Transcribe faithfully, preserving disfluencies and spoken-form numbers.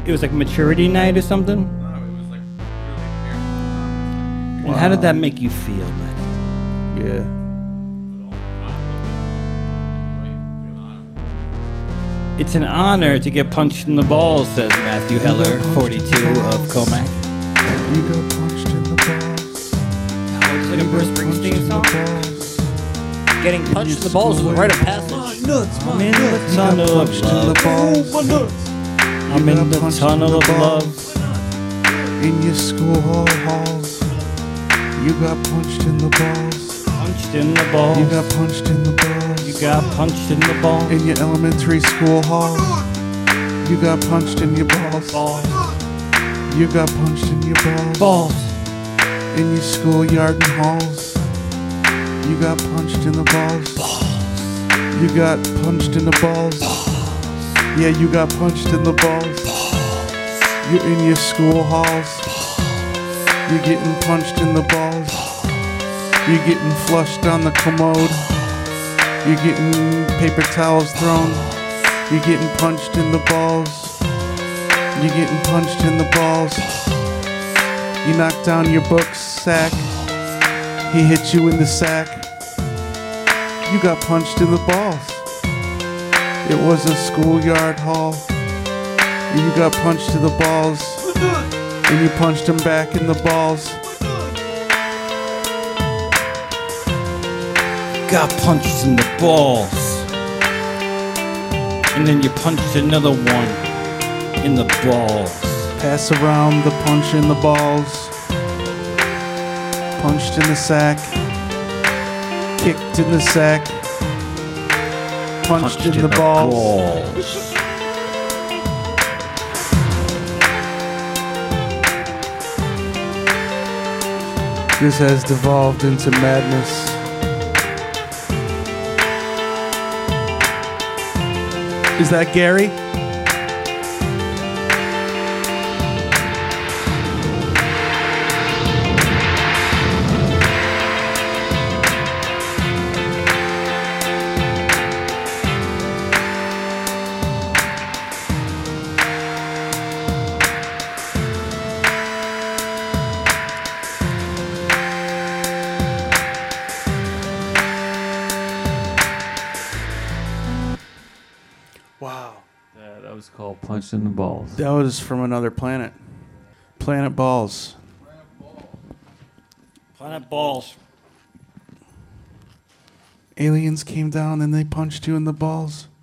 It was like maturity night or something? No, it was like really And how did that make you feel, man? Yeah. It's an honor to get punched in the balls, says Matthew Heller, forty-two of Comac. You got punched in the balls. Oh, it's like a Bruce Springsteen song? Getting punched in the balls is a rite of passage. I'm in the tunnel of love. I'm in the tunnel of love. In your school hall halls. You got punched in the balls. Punched in the balls. You got punched in the balls. You got punched in the balls. In your elementary school halls. You got punched in your balls. Balls. You got punched in your balls. Balls. In your schoolyard and halls. You got punched in the balls. Balls. You got punched in the balls. Balls. Yeah, you got punched in the balls. Balls. You're in your school halls. You're getting punched in the balls. You're getting flushed on the commode. You're getting paper towels thrown. You're getting punched in the balls. You're getting punched in the balls. You knocked down your book sack. He hit you in the sack. You got punched in the balls. It was a schoolyard hall. And you got punched in the balls. And you punched him back in the balls. Got punched in the balls. And then you punched another one in the balls. Pass around the punch in the balls. Punched in the sack. Kicked in the sack. Punched, Punched in, the, balls. balls. This has devolved into madness. Is that Gary? Wow. Yeah, that was called Punched in the Balls. That was from another planet. Planet Balls. Planet balls. Aliens came down and they punched you in the balls.